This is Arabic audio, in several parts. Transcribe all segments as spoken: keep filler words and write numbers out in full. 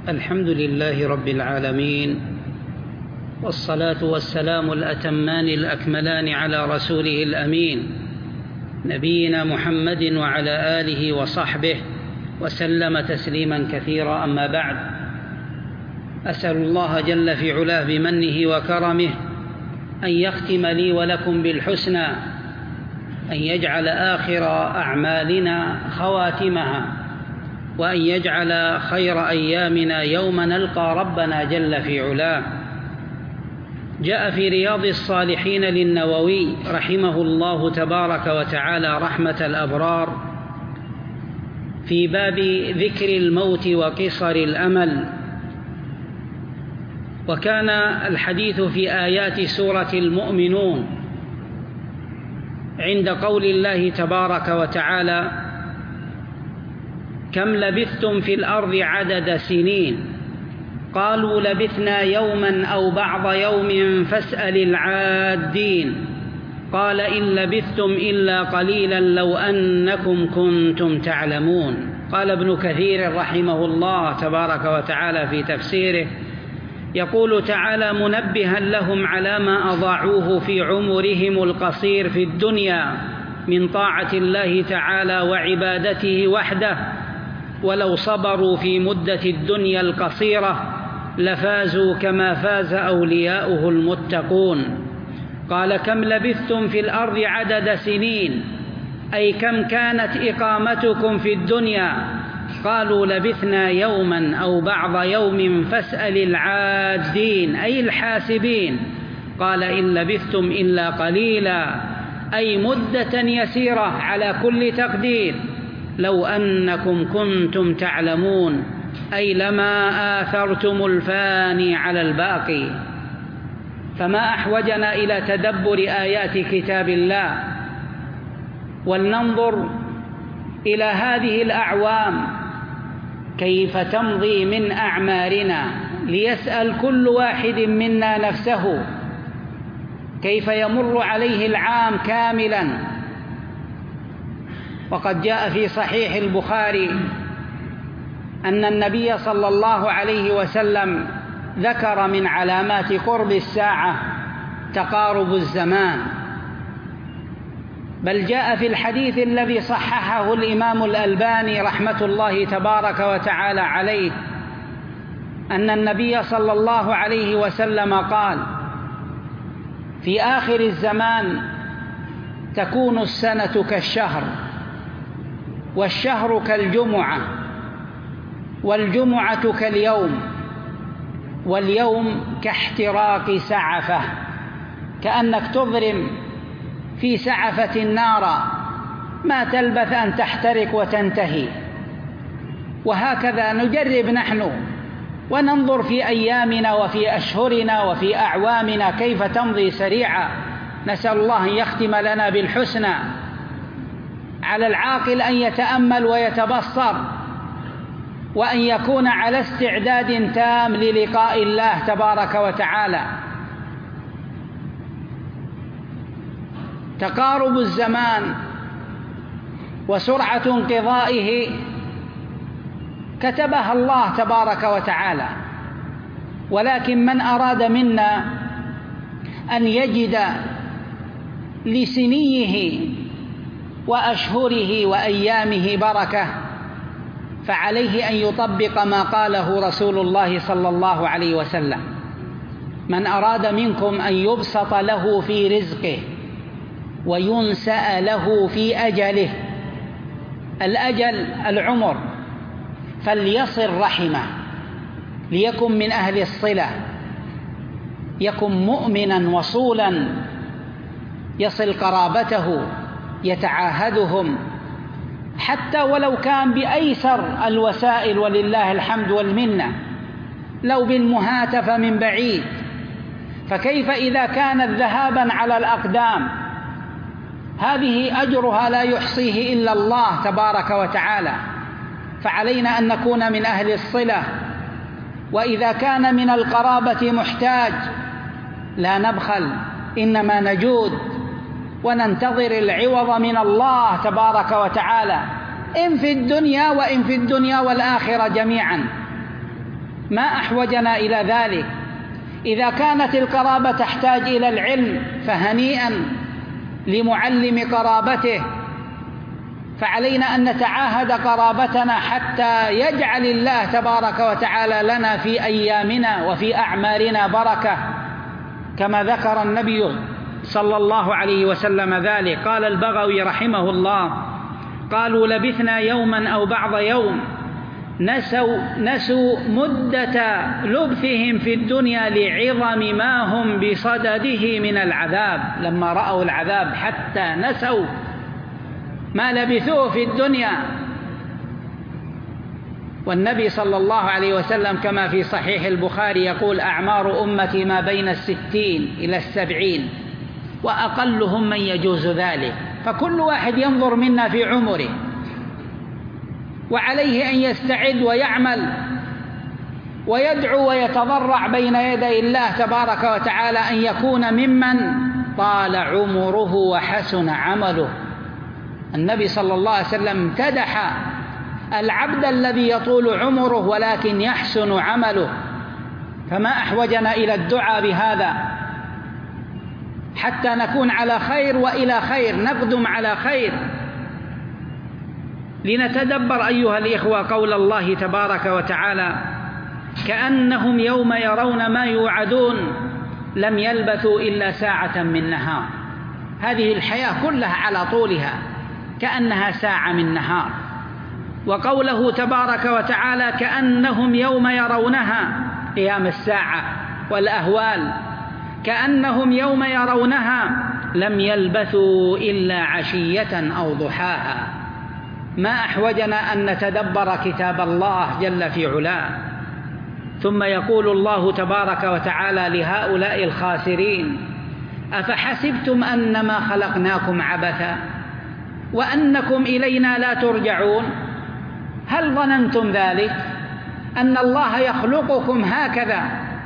الحمد لله رب العالمين، والصلاة والسلام الأتمان الأكملان على رسوله الأمين نبينا محمد وعلى آله وصحبه وسلم تسليما كثيرا. أما بعد، أسأل الله جل في علاه بمنه وكرمه أن يختم لي ولكم بالحسنى، أن يجعل آخر أعمالنا خواتمها، وأن يجعل خير أيامنا يوم نلقى ربنا جل في علاه. جاء في رياض الصالحين للنووي رحمه الله تبارك وتعالى رحمة الأبرار في باب ذكر الموت وقصر الأمل، وكان الحديث في آيات سورة المؤمنون عند قول الله تبارك وتعالى: كم لبثتم في الأرض عدد سنين قالوا لبثنا يوما أو بعض يوم فاسأل العادين قال إن لبثتم إلا قليلا لو أنكم كنتم تعلمون. قال ابن كثير رحمه الله تبارك وتعالى في تفسيره، يقول تعالى منبها لهم على ما أضاعوه في عمرهم القصير في الدنيا من طاعة الله تعالى وعبادته وحده، ولو صبروا في مدة الدنيا القصيرة لفازوا كما فاز أولياؤه المتقون. قال كم لبثتم في الأرض عدد سنين، أي كم كانت إقامتكم في الدنيا؟ قالوا لبثنا يوما أو بعض يوم فاسأل العادين أي الحاسبين. قال إن لبثتم إلا قليلا، أي مدة يسيرة على كل تقدير. لو أنكم كنتم تعلمون، أي لما آثرتم الفاني على الباقي. فما أحوجنا إلى تدبر آيات كتاب الله، ولننظر إلى هذه الأعوام كيف تمضي من أعمارنا، ليسأل كل واحد منا نفسه كيف يمر عليه العام كاملا. وقد جاء في صحيح البخاري أن النبي صلى الله عليه وسلم ذكر من علامات قرب الساعة تقارب الزمان، بل جاء في الحديث الذي صححه الإمام الألباني رحمة الله تبارك وتعالى عليه أن النبي صلى الله عليه وسلم قال: في آخر الزمان تكون السنة كالشهر، والشهر كالجمعة، والجمعة كاليوم، واليوم كاحتراق سعفة، كأنك تضرم في سعفة النار ما تلبث أن تحترق وتنتهي. وهكذا نجرب نحن وننظر في أيامنا وفي أشهرنا وفي أعوامنا كيف تمضي سريعا. نسأل الله أن يختم لنا بالحسنى. على العاقل أن يتأمل ويتبصر، وأن يكون على استعداد تام للقاء الله تبارك وتعالى. تقارب الزمان وسرعة انقضائه كتبها الله تبارك وتعالى، ولكن من أراد منا أن يجد لسنيه وأشهره وأيامه بركة فعليه أن يطبق ما قاله رسول الله صلى الله عليه وسلم: من أراد منكم أن يبسط له في رزقه وينسأ له في أجله، الأجل العمر، فليصل رحمه، ليكن من أهل الصلة، يكن مؤمنا وصولا، يصل قرابته، يتعاهدهم، حتى ولو كان بأيسر الوسائل، ولله الحمد والمنة، لو بالمهاتفة من بعيد. فكيف إذا كانت ذهابا على الأقدام؟ هذه أجرها لا يحصيه إلا الله تبارك وتعالى، فعلينا أن نكون من أهل الصلة. وإذا كان من القرابة محتاج لا نبخل، إنما نجود وننتظر العوض من الله تبارك وتعالى، إن في الدنيا وإن في الدنيا والآخرة جميعا. ما أحوجنا إلى ذلك. إذا كانت القرابة تحتاج إلى العلم فهنيئا لمعلم قرابته، فعلينا أن نتعاهد قرابتنا حتى يجعل الله تبارك وتعالى لنا في أيامنا وفي أعمارنا بركة، كما ذكر النبي صلى الله عليه وسلم ذلك. قال البغوي رحمه الله: قالوا لبثنا يوما أو بعض يوم، نسوا, نسوا مدة لبثهم في الدنيا لعظم ما هم بصدده من العذاب. لما رأوا العذاب حتى نسوا ما لبثوه في الدنيا. والنبي صلى الله عليه وسلم كما في صحيح البخاري يقول: أعمار أمتي ما بين الستين إلى السبعين، وأقلهم من يجوز ذلك. فكل واحد ينظر منا في عمره، وعليه أن يستعد ويعمل ويدعو ويتضرع بين يدي الله تبارك وتعالى أن يكون ممن طال عمره وحسن عمله. النبي صلى الله عليه وسلم امتدح العبد الذي يطول عمره ولكن يحسن عمله. فما أحوجنا إلى الدعاء بهذا حتى نكون على خير وإلى خير، نقدم على خير. لنتدبر أيها الإخوة قول الله تبارك وتعالى: كأنهم يوم يرون ما يوعدون لم يلبثوا إلا ساعة من نهار. هذه الحياة كلها على طولها كأنها ساعة من نهار. وقوله تبارك وتعالى: كأنهم يوم يرونها، قيام الساعة والأهوال، كأنهم يوم يرونها لم يلبثوا إلا عشية أو ضحاها. ما أحوجنا أن نتدبر كتاب الله جل في علاه. ثم يقول الله تبارك وتعالى لهؤلاء الخاسرين: أفحسبتم أنما خلقناكم عبثا وأنكم إلينا لا ترجعون؟ هل ظننتم ذلك أن الله يخلقكم هكذا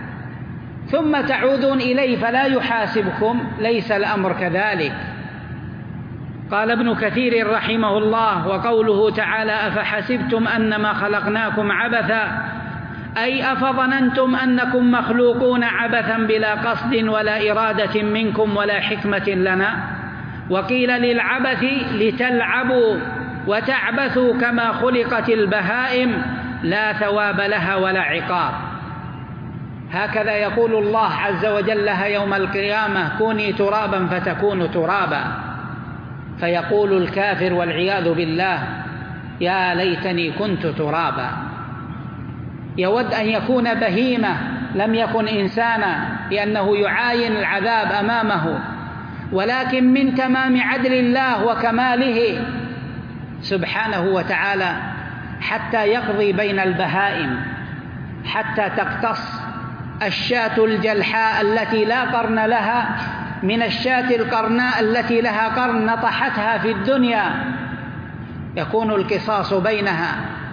ثم تعودون إليه فلا يحاسبكم؟ ليس الأمر كذلك. قال ابن كثير رحمه الله: وقوله تعالى: أفحسبتم أنما خلقناكم عبثا، أي أفظننتم أنكم مخلوقون عبثا بلا قصد ولا إرادة منكم ولا حكمة لنا. وقيل للعبث لتلعبوا وتعبثوا كما خلقت البهائم لا ثواب لها ولا عقاب. هكذا يقول الله عز وجل لها يوم القيامة: كوني ترابا فتكون ترابا. فيقول الكافر والعياذ بالله: يا ليتني كنت ترابا. يود أن يكون بهيمة لم يكن إنسانا، لأنه يعاين العذاب أمامه، ولكن من تمام عدل الله وكماله سبحانه وتعالى حتى يقضي بين البهائم، حتى تقتص الشاة الجلحاء التي لا قرن لها من الشاة القرناء التي لها قرن نطحتها في الدنيا، يكون القصاص بينها.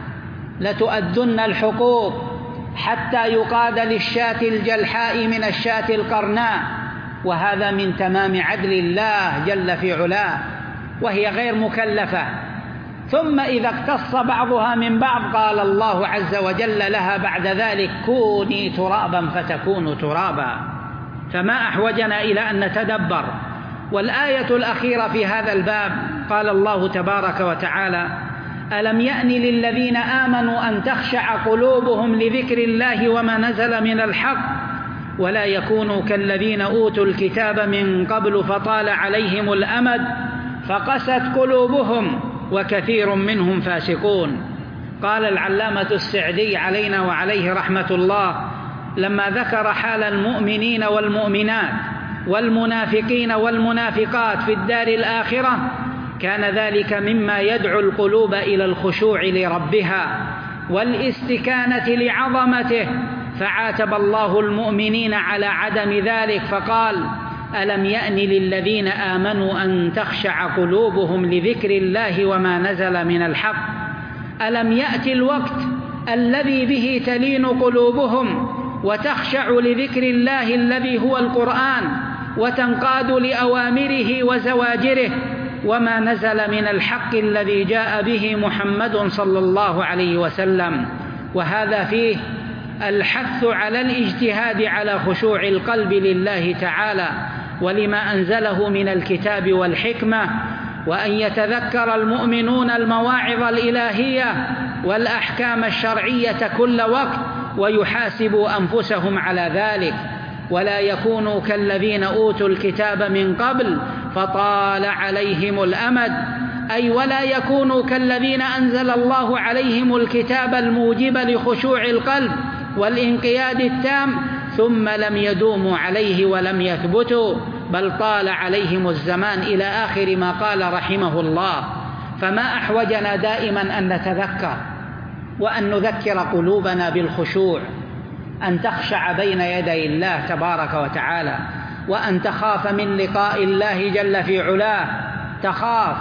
لتؤدن الحقوق حتى يقاد للشاة الجلحاء من الشاة القرناء، وهذا من تمام عدل الله جل في علاه، وهي غير مكلفة. ثم إذا اقتص بعضها من بعض قال الله عز وجل لها بعد ذلك: كوني ترابا فتكون ترابا. فما أحوجنا إلى أن نتدبر. والآية الأخيرة في هذا الباب قال الله تبارك وتعالى: ألم يأن للذين آمنوا أن تخشع قلوبهم لذكر الله وما نزل من الحق ولا يكونوا كالذين أوتوا الكتاب من قبل فطال عليهم الأمد فقست قلوبهم وكثير منهم فاسقون. قال العلامة السعدي علينا وعليه رحمة الله لما ذكر حال المؤمنين والمؤمنات والمنافقين والمنافقات في الدار الآخرة: كان ذلك مما يدعو القلوب إلى الخشوع لربها والاستكانة لعظمته، فعاتب الله المؤمنين على عدم ذلك فقال: ألم يأن للذين آمنوا أن تخشع قلوبهم لذكر الله وما نزل من الحق. ألم يأتي الوقت الذي به تلين قلوبهم وتخشع لذكر الله الذي هو القرآن وتنقاد لأوامره وزواجره وما نزل من الحق الذي جاء به محمد صلى الله عليه وسلم. وهذا فيه الحث على الاجتهاد على خشوع القلب لله تعالى ولما أنزله من الكتاب والحكمة، وأن يتذكر المؤمنون المواعظ الإلهية والأحكام الشرعية كل وقت ويحاسبوا أنفسهم على ذلك، ولا يكونوا كالذين أوتوا الكتاب من قبل فطال عليهم الأمد، أي ولا يكونوا كالذين أنزل الله عليهم الكتاب الموجب لخشوع القلب والانقياد التام ثم لم يدوموا عليه ولم يثبتوا، بل طال عليهم الزمان إلى آخر ما قال رحمه الله. فما أحوجنا دائما أن نتذكر وأن نذكر قلوبنا بالخشوع، أن تخشع بين يدي الله تبارك وتعالى، وأن تخاف من لقاء الله جل في علاه، تخاف.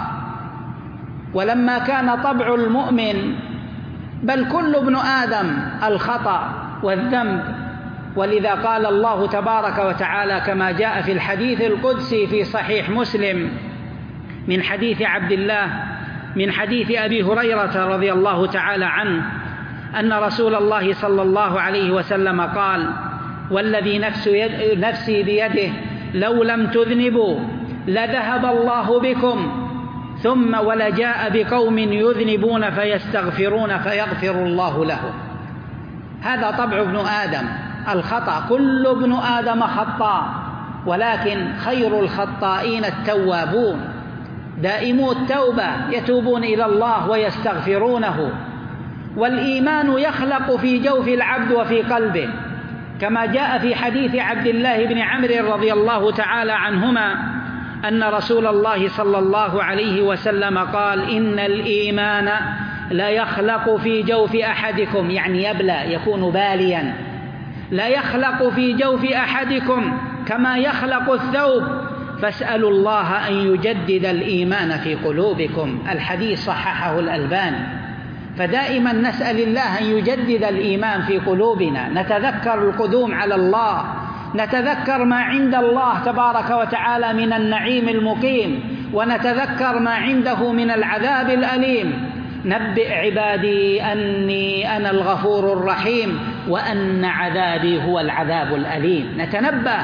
ولما كان طبع المؤمن بل كل ابن آدم الخطأ والذنب، ولذا قال الله تبارك وتعالى كما جاء في الحديث القدسي في صحيح مسلم من حديث عبد الله من حديث أبي هريرة رضي الله تعالى عنه أن رسول الله صلى الله عليه وسلم قال: والذي نفسي بيده لو لم تذنبوا لذهب الله بكم ثم ولجاء بقوم يذنبون فيستغفرون فيغفر الله لهم. هذا طبع ابن آدم الخطأ، كل ابن آدم خطاء، ولكن خير الخطائين التوابون، دائمو التوبة، يتوبون إلى الله ويستغفرونه. والإيمان يخلق في جوف العبد وفي قلبه، كما جاء في حديث عبد الله بن عمرو رضي الله تعالى عنهما أن رسول الله صلى الله عليه وسلم قال: إن الإيمان لا يخلق في جوف أحدكم، يعني يبلى، يكون باليا، لا يخلق في جوف أحدكم كما يخلق الثوب، فاسألوا الله أن يجدد الإيمان في قلوبكم. الحديث صححه الألباني. فدائما نسأل الله أن يجدد الإيمان في قلوبنا، نتذكر القدوم على الله، نتذكر ما عند الله تبارك وتعالى من النعيم المقيم، ونتذكر ما عنده من العذاب الأليم. نبئ عبادي أني أنا الغفور الرحيم وأن عذابي هو العذاب الأليم. نتنبه.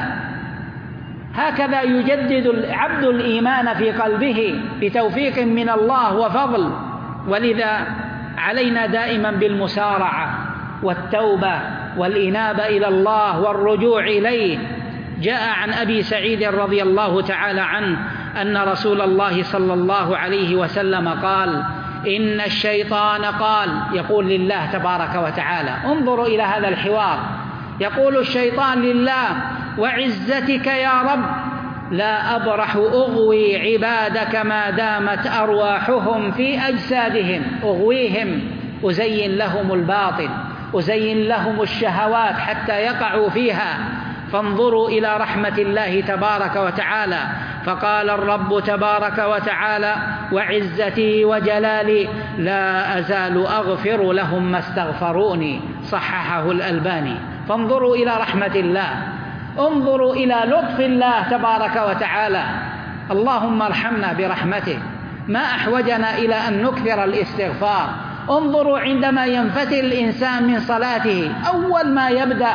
هكذا يجدد العبد الإيمان في قلبه بتوفيق من الله وفضل. ولذا علينا دائما بالمسارعة والتوبة والإنابة إلى الله والرجوع إليه. جاء عن أبي سعيد رضي الله تعالى عنه أن رسول الله صلى الله عليه وسلم قال: إن الشيطان قال، يقول لله تبارك وتعالى، انظروا إلى هذا الحوار، يقول الشيطان لله: وعزتك يا رب لا أبرح أغوي عبادك ما دامت أرواحهم في أجسادهم. أغويهم، أزين لهم الباطل، أزين لهم الشهوات حتى يقعوا فيها. فانظروا إلى رحمة الله تبارك وتعالى. فقال الرب تبارك وتعالى: وعزتي وجلالي لا أزال أغفر لهم ما استغفروني. صححه الألباني. فانظروا إلى رحمة الله، انظروا إلى لطف الله تبارك وتعالى. اللهم ارحمنا برحمته. ما أحوجنا إلى أن نكثر الاستغفار. انظروا عندما ينفتل الإنسان من صلاته أول ما يبدأ: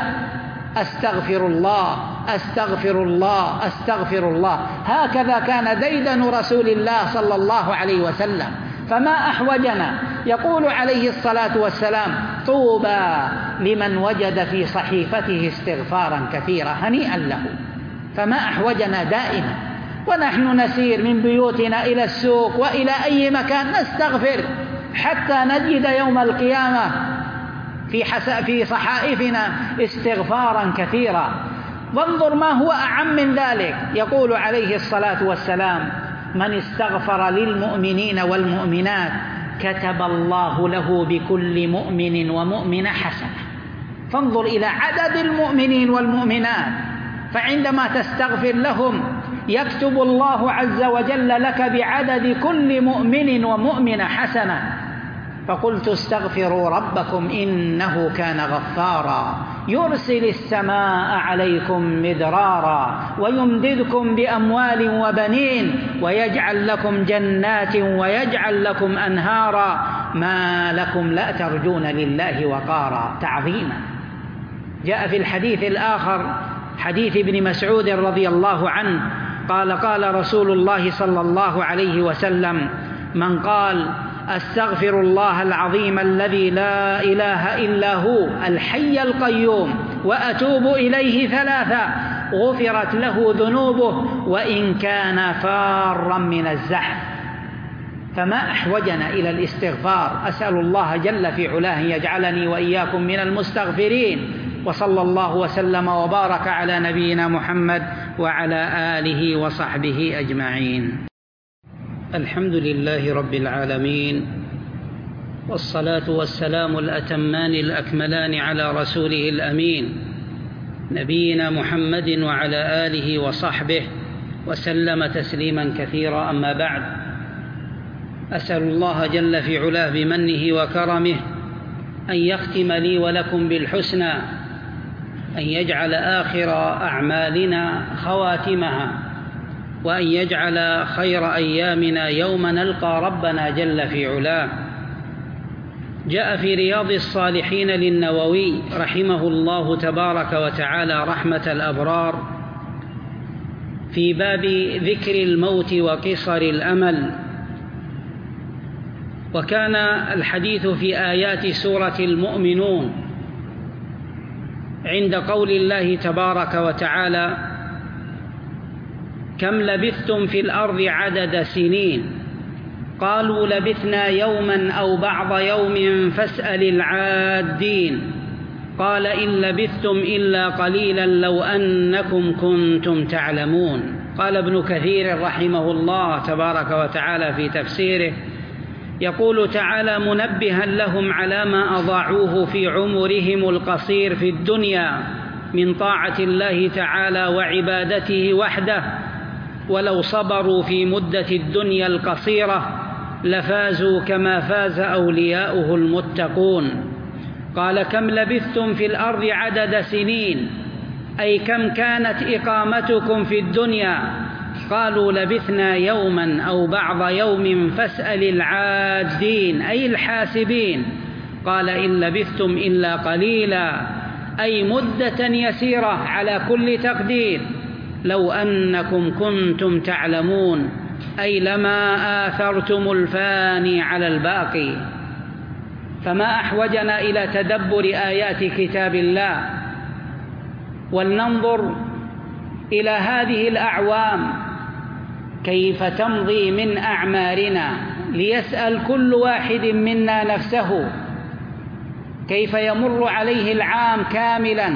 أستغفر الله أستغفر الله أستغفر الله. هكذا كان ديدن رسول الله صلى الله عليه وسلم. فما أحوجنا. يقول عليه الصلاة والسلام: طوبى لمن وجد في صحيفته استغفارا كثيرا، هنيئا له. فما أحوجنا دائما ونحن نسير من بيوتنا إلى السوق وإلى أي مكان نستغفر حتى نجد يوم القيامة في, في صحائفنا استغفارا كثيرا. وانظر ما هو أعم من ذلك. يقول عليه الصلاة والسلام: من استغفر للمؤمنين والمؤمنات كتب الله له بكل مؤمن ومؤمنة حسنة. فانظر إلى عدد المؤمنين والمؤمنات، فعندما تستغفر لهم يكتب الله عز وجل لك بعدد كل مؤمن ومؤمنة حسنة. فقلت: استغفروا ربكم إنه كان غفارا يرسل السماء عليكم مدرارا ويمددكم بأموال وبنين ويجعل لكم جنات ويجعل لكم أنهارا ما لكم لا ترجون لله وقارا. تعظيما. جاء في الحديث الآخر حديث ابن مسعود رضي الله عنه قال قال رسول الله صلى الله عليه وسلم: من قال أستغفر الله العظيم الذي لا إله إلا هو الحي القيوم وأتوب إليه ثلاثة غفرت له ذنوبه وإن كان فارا من الزحف. فما أحوجنا إلى الاستغفار. أسأل الله جل في علاه يجعلني وإياكم من المستغفرين. وصلى الله وسلم وبارك على نبينا محمد وعلى آله وصحبه أجمعين. الحمد لله رب العالمين، والصلاة والسلام الأتمان الأكملان على رسوله الأمين نبينا محمد وعلى آله وصحبه وسلم تسليما كثيرا. أما بعد، أسأل الله جل في علاه بمنه وكرمه أن يختم لي ولكم بالحسنى، أن يجعل آخر أعمالنا خواتمها، وأن يجعل خير أيامنا يوم نلقى ربنا جل في علاه. جاء في رياض الصالحين للنووي رحمه الله تبارك وتعالى رحمة الأبرار في باب ذكر الموت وقصر الأمل، وكان الحديث في آيات سورة المؤمنون عند قول الله تبارك وتعالى: كم لبثتم في الأرض عدد سنين قالوا لبثنا يوما أو بعض يوم فاسأل العادين قال إن لبثتم إلا قليلا لو أنكم كنتم تعلمون. قال ابن كثير رحمه الله تبارك وتعالى في تفسيره، يقول تعالى منبها لهم على ما أضاعوه في عمرهم القصير في الدنيا من طاعة الله تعالى وعبادته وحده، ولو صبروا في مدة الدنيا القصيرة لفازوا كما فاز أولياؤه المتقون. قال كم لبثتم في الأرض عدد سنين، أي كم كانت إقامتكم في الدنيا؟ قالوا لبثنا يوما أو بعض يوم فاسأل العادين أي الحاسبين. قال إن لبثتم إلا قليلا، أي مدة يسيرة على كل تقدير. لو أنكم كنتم تعلمون، أي لما آثرتم الفاني على الباقي. فما أحوجنا إلى تدبر آيات كتاب الله، ولننظر إلى هذه الأعوام كيف تمضي من أعمارنا، ليسأل كل واحد منا نفسه كيف يمر عليه العام كاملا.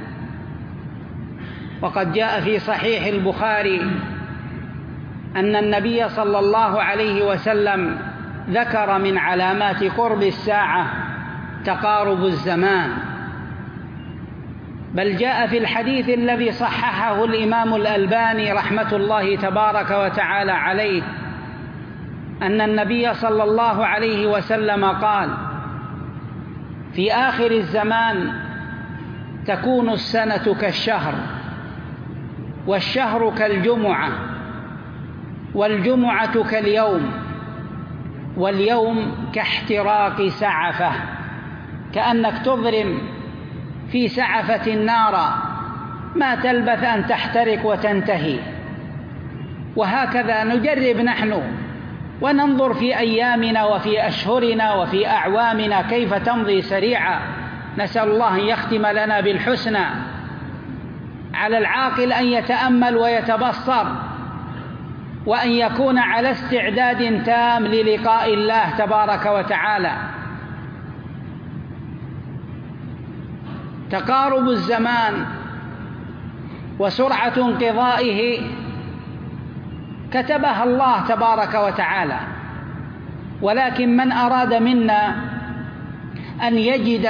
وقد جاء في صحيح البخاري أن النبي صلى الله عليه وسلم ذكر من علامات قرب الساعة تقارب الزمان، بل جاء في الحديث الذي صححه الإمام الألباني رحمة الله تبارك وتعالى عليه أن النبي صلى الله عليه وسلم قال: في آخر الزمان تكون السنة كالشهر، والشهر كالجمعة، والجمعة كاليوم، واليوم كاحتراق سعفة، كأنك تضرم في سعفة النار ما تلبث أن تحترق وتنتهي. وهكذا نجرب نحن وننظر في أيامنا وفي أشهرنا وفي أعوامنا كيف تمضي سريعا. نسأل الله أن يختم لنا بالحسنى. على العاقل أن يتأمل ويتبصر، وأن يكون على استعداد تام للقاء الله تبارك وتعالى. تقارب الزمان وسرعة انقضائه كتبها الله تبارك وتعالى، ولكن من أراد منا أن يجد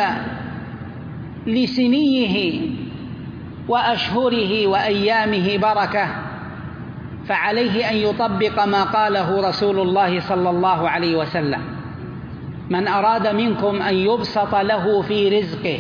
لسنيه وأشهره وأيامه بركة فعليه أن يطبق ما قاله رسول الله صلى الله عليه وسلم: من أراد منكم أن يبسط له في رزقه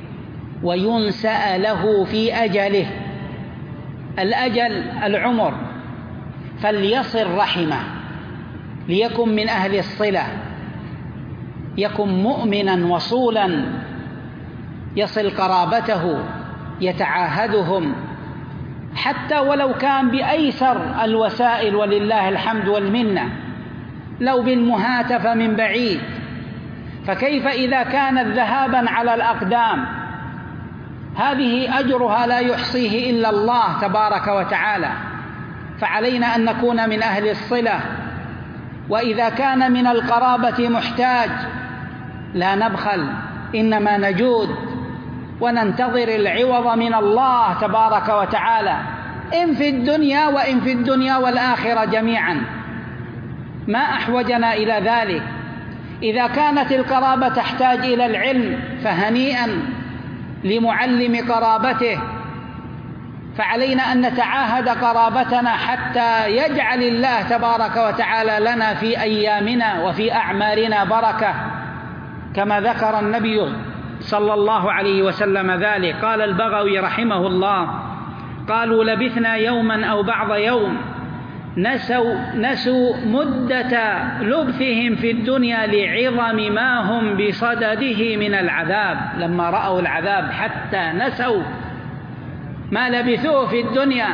وينسأ له في أجله، الأجل العمر، فليصل رحمه، ليكن من أهل الصلة، يكن مؤمنا وصولا، يصل قرابته، يتعاهدهم، حتى ولو كان بأيسر الوسائل ولله الحمد والمنة، لو بالمهاتفة من بعيد. فكيف إذا كانت ذهابا على الأقدام؟ هذه أجرها لا يحصيه إلا الله تبارك وتعالى، فعلينا أن نكون من أهل الصلة. وإذا كان من القرابة محتاج لا نبخل، إنما نجود وننتظر العوض من الله تبارك وتعالى، إن في الدنيا وإن في الدنيا والآخرة جميعا. ما أحوجنا إلى ذلك. إذا كانت القرابة تحتاج إلى العلم فهنيئا لمعلم قرابته، فعلينا أن نتعاهد قرابتنا حتى يجعل الله تبارك وتعالى لنا في أيامنا وفي أعمارنا بركة، كما ذكر النبي صلى الله عليه وسلم ذلك. قال البغوي رحمه الله: قالوا لبثنا يوما أو بعض يوم، نسوا, نسوا مدة لبثهم في الدنيا لعظم ما هم بصدده من العذاب. لما رأوا العذاب حتى نسوا ما لبثوه في الدنيا.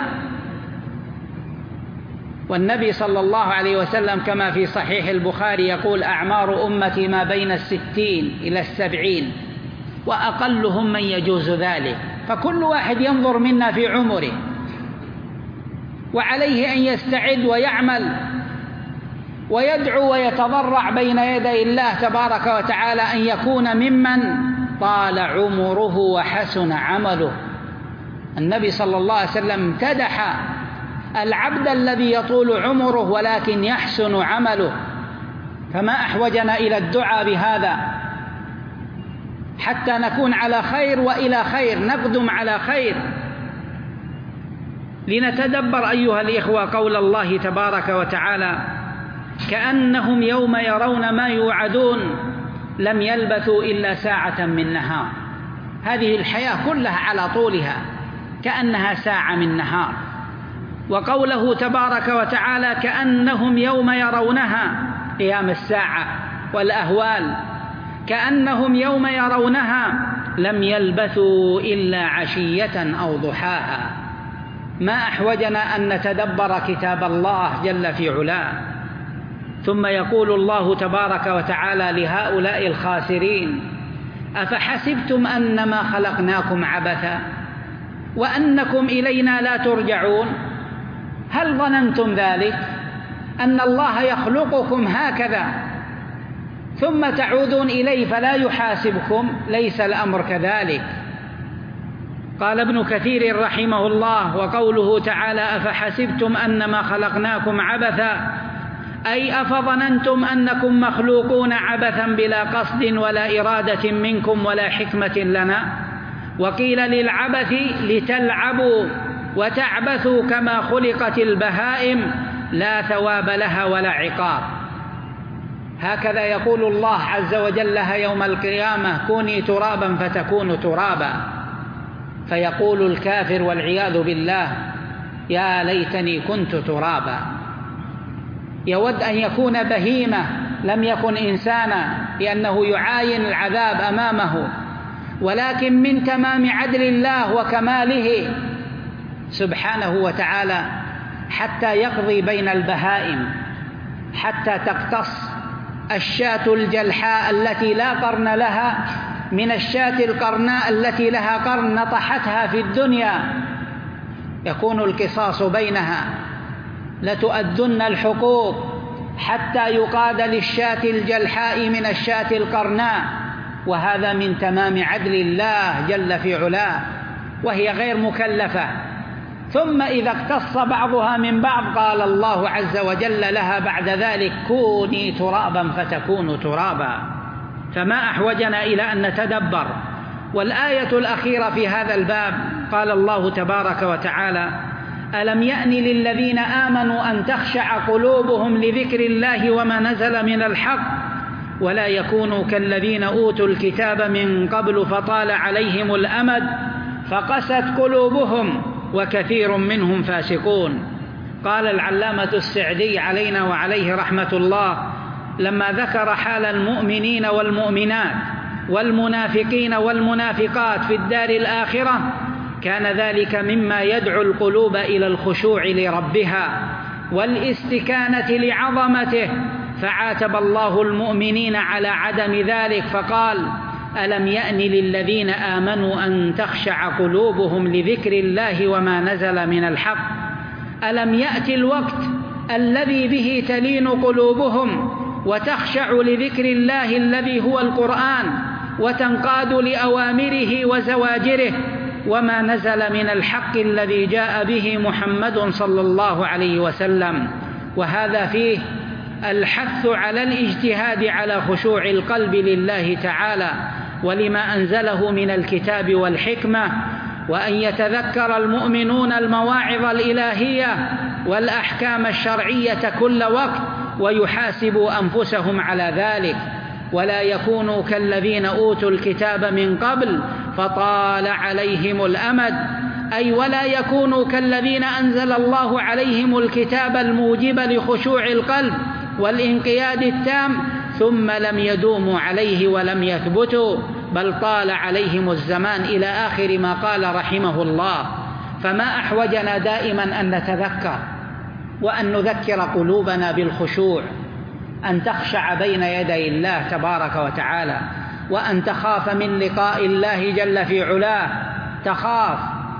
والنبي صلى الله عليه وسلم كما في صحيح البخاري يقول: أعمار أمتي ما بين الستين إلى السبعين، وأقلهم من يجوز ذلك. فكل واحد ينظر منا في عمره، وعليه أن يستعد ويعمل ويدعو ويتضرع بين يدي الله تبارك وتعالى أن يكون ممن طال عمره وحسن عمله. النبي صلى الله عليه وسلم امتدح العبد الذي يطول عمره ولكن يحسن عمله. فما أحوجنا إلى الدعاء بهذا حتى نكون على خير وإلى خير، نقدم على خير. لنتدبر أيها الإخوة قول الله تبارك وتعالى: كأنهم يوم يرون ما يوعدون لم يلبثوا إلا ساعة من نهار. هذه الحياة كلها على طولها كأنها ساعة من نهار. وقوله تبارك وتعالى: كأنهم يوم يرونها، قيام الساعة والأهوال، كأنهم يوم يرونها لم يلبثوا إلا عشية أو ضحاها. ما أحوجنا أن نتدبر كتاب الله جل في علاه. ثم يقول الله تبارك وتعالى لهؤلاء الخاسرين: أفحسبتم أنما خلقناكم عبثا وأنكم إلينا لا ترجعون؟ هل ظننتم ذلك أن الله يخلقكم هكذا ثم تعودون إليه فلا يحاسبكم؟ ليس الأمر كذلك. قال ابن كثير رحمه الله: وقوله تعالى: أفحسبتم أنما خلقناكم عبثا، أي أفظننتم أنكم مخلوقون عبثا بلا قصد ولا إرادة منكم ولا حكمة لنا. وقيل للعبث لتلعبوا وتعبثوا كما خلقت البهائم، لا ثواب لها ولا عقاب. هكذا يقول الله عز وجل لها يوم القيامة: كوني ترابا فتكون ترابا. فيقول الكافر والعياذ بالله: يا ليتني كنت ترابا. يود أن يكون بهيمة لم يكن إنسانا، لأنه يعاين العذاب أمامه، ولكن من تمام عدل الله وكماله سبحانه وتعالى حتى يقضي بين البهائم، حتى تقتص الشاة الجلحاء التي لا قرن لها من الشاة القرناء التي لها قرن نطحتها في الدنيا، يكون القصاص بينها. لتؤدن الحقوق حتى يقاد للشاة الجلحاء من الشاة القرناء، وهذا من تمام عدل الله جل في علاه، وهي غير مكلفة. ثم إذا اقتص بعضها من بعض قال الله عز وجل لها بعد ذلك: كوني ترابا فتكون ترابا. فما أحوجنا إلى أن نتدبر. والآية الأخيرة في هذا الباب قال الله تبارك وتعالى: ألم يأن للذين آمنوا أن تخشع قلوبهم لذكر الله وما نزل من الحق ولا يكونوا كالذين أوتوا الكتاب من قبل فطال عليهم الأمد فقست قلوبهم وكثير منهم فاسقون. قال العلامة السعدي علينا وعليه رحمة الله لما ذكر حال المؤمنين والمؤمنات والمنافقين والمنافقات في الدار الآخرة كان ذلك مما يدعو القلوب إلى الخشوع لربها والاستكانة لعظمته، فعاتب الله المؤمنين على عدم ذلك فقال: ألم يأن للذين آمنوا أن تخشع قلوبهم لذكر الله وما نزل من الحق. ألم يأت الوقت الذي به تلين قلوبهم وتخشع لذكر الله الذي هو القرآن وتنقاد لأوامره وزواجره وما نزل من الحق الذي جاء به محمد صلى الله عليه وسلم. وهذا فيه الحث على الاجتهاد على خشوع القلب لله تعالى ولما أنزله من الكتاب والحكمة، وأن يتذكر المؤمنون المواعظ الإلهية والأحكام الشرعية كل وقت ويحاسبوا أنفسهم على ذلك، ولا يكونوا كالذين أوتوا الكتاب من قبل فطال عليهم الأمد، أي ولا يكونوا كالذين أنزل الله عليهم الكتاب الموجب لخشوع القلب والانقياد التام ثم لم يدوموا عليه ولم يثبتوا، بل طال عليهم الزمان إلى آخر ما قال رحمه الله. فما أحوجنا دائما أن نتذكر وأن نذكر قلوبنا بالخشوع، أن تخشع بين يدي الله تبارك وتعالى، وأن تخاف من لقاء الله جل في علاه، تخاف.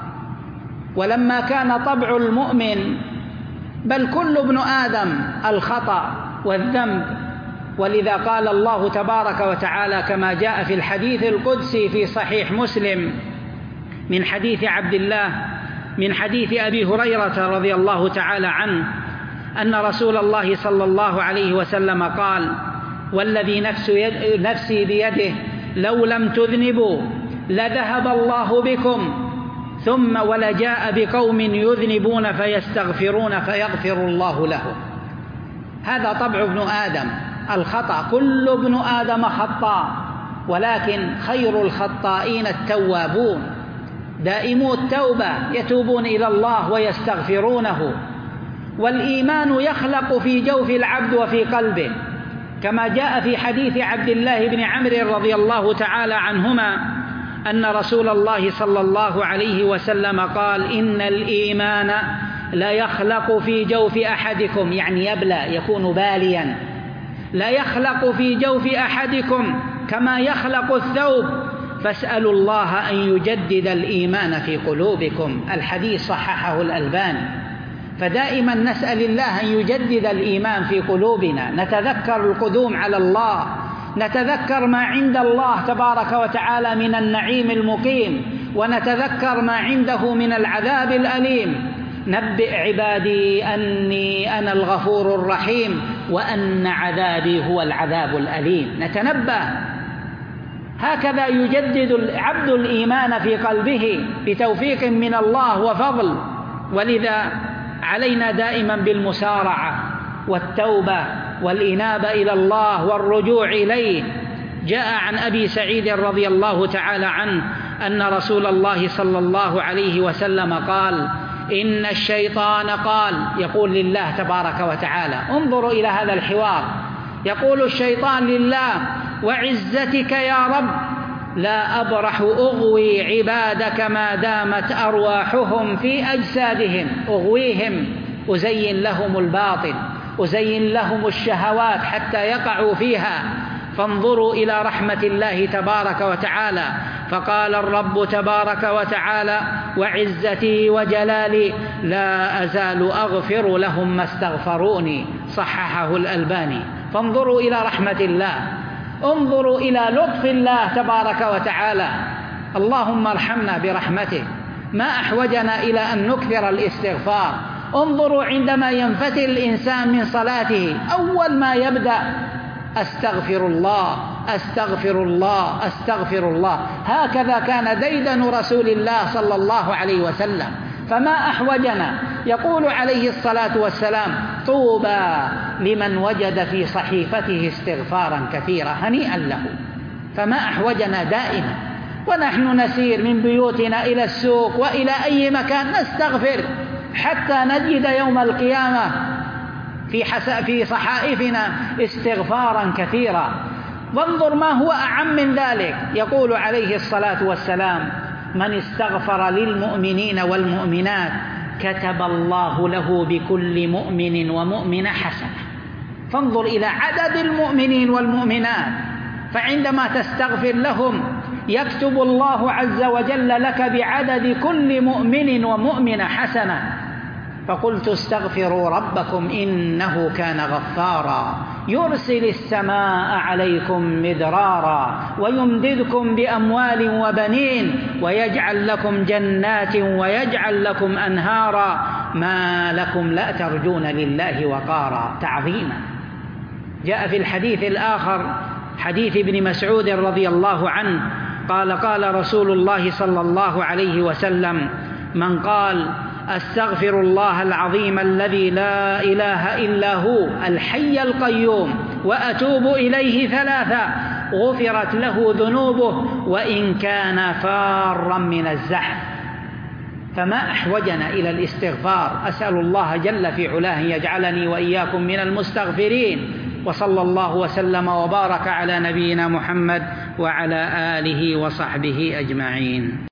ولما كان طبع المؤمن بل كل ابن آدم الخطأ والذنب، ولذا قال الله تبارك وتعالى كما جاء في الحديث القدسي في صحيح مسلم من حديث عبد الله من حديث أبي هريرة رضي الله تعالى عنه أن رسول الله صلى الله عليه وسلم قال: والذي نفسي بيده لو لم تذنبوا لذهب الله بكم ثم ولجاء بقوم يذنبون فيستغفرون فيغفر الله لهم. هذا طبع ابن آدم الخطأ، كل ابن آدم خطاء، ولكن خير الخطائين التوابون، دائمو التوبة، يتوبون إلى الله ويستغفرونه. والإيمان يخلق في جوف العبد وفي قلبه، كما جاء في حديث عبد الله بن عمرو رضي الله تعالى عنهما أن رسول الله صلى الله عليه وسلم قال: إن الإيمان لا يخلق في جوف أحدكم، يعني يبلى، يكون باليا، لا يخلق في جوف أحدكم كما يخلق الثوب، فاسألوا الله أن يجدد الإيمان في قلوبكم. الحديث صححه الألباني. فدائما نسأل الله أن يجدد الإيمان في قلوبنا، نتذكر القدوم على الله، نتذكر ما عند الله تبارك وتعالى من النعيم المقيم، ونتذكر ما عنده من العذاب الأليم. نبئ عبادي أني أنا الغفور الرحيم وأن عذابي هو العذاب الأليم. نتنبه، هكذا يجدد العبد الإيمان في قلبه بتوفيق من الله وفضل. ولذا علينا دائما بالمسارعة والتوبة والإنابة إلى الله والرجوع إليه. جاء عن أبي سعيد رضي الله تعالى عنه أن رسول الله صلى الله عليه وسلم قال: إن الشيطان قال، يقول لله تبارك وتعالى، انظروا إلى هذا الحوار، يقول الشيطان لله: وعزتك يا رب لا أبرح أغوي عبادك ما دامت أرواحهم في أجسادهم. أغويهم، أزين لهم الباطل، أزين لهم الشهوات حتى يقعوا فيها. فانظروا إلى رحمة الله تبارك وتعالى، فقال الرب تبارك وتعالى: وعزتي وجلالي لا أزال أغفر لهم ما استغفروني. صححه الألباني. فانظروا إلى رحمة الله، انظروا إلى لطف الله تبارك وتعالى. اللهم ارحمنا برحمته. ما أحوجنا إلى أن نكثر الاستغفار. انظروا عندما ينفتل الإنسان من صلاته أول ما يبدأ: أستغفر الله أستغفر الله أستغفر الله. هكذا كان ديدن رسول الله صلى الله عليه وسلم. فما أحوجنا. يقول عليه الصلاة والسلام: طوبى لمن وجد في صحيفته استغفارا كثيرا، هنيئا له. فما أحوجنا دائما ونحن نسير من بيوتنا إلى السوق وإلى أي مكان نستغفر حتى نجد يوم القيامة في في صحائفنا استغفارا كثيرا. وانظر ما هو أعم من ذلك، يقول عليه الصلاة والسلام: من استغفر للمؤمنين والمؤمنات كتب الله له بكل مؤمن ومؤمنة حسنة. فانظر إلى عدد المؤمنين والمؤمنات، فعندما تستغفر لهم يكتب الله عز وجل لك بعدد كل مؤمن ومؤمنة حسنة. فقلت: استغفروا ربكم إنه كان غفارا يرسل السماء عليكم مدرارا ويمددكم بأموال وبنين ويجعل لكم جنات ويجعل لكم أنهارا ما لكم لا ترجون لله وقارا. تعظيما. جاء في الحديث الآخر حديث ابن مسعود رضي الله عنه قال: قال رسول الله صلى الله عليه وسلم: من قال أستغفر الله العظيم الذي لا إله إلا هو الحي القيوم وأتوب إليه ثلاثة غفرت له ذنوبه وإن كان فارا من الزحف. فما أحوجنا إلى الاستغفار. أسأل الله جل في علاه يجعلني وإياكم من المستغفرين. وصلى الله وسلم وبارك على نبينا محمد وعلى آله وصحبه أجمعين.